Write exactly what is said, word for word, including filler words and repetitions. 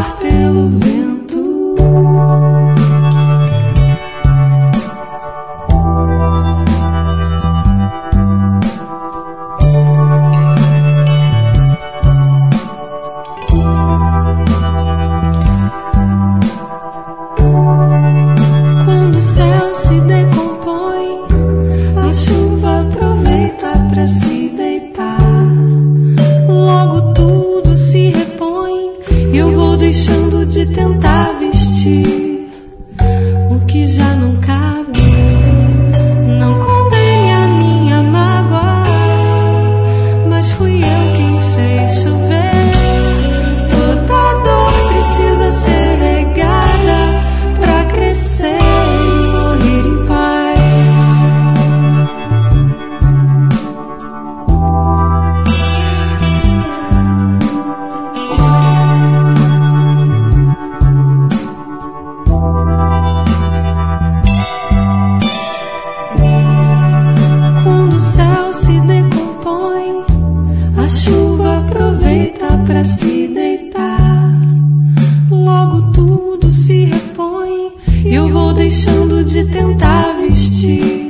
levar pelo vento. Quando o céu se decompõe, a chuva aproveita pra se deitar. Logo tudo se repõe e eu vou deixando de tentar vestir o que já não cabe. Não condene a minha mágoa, mas fui eu quem fez chover. Toda dor precisa ser regada pra crescer e morrer em paz. Quando o céu se decompõe, a chuva aproveita pra se deitar. Logo tudo se repõe e eu vou deixando de tentar vestir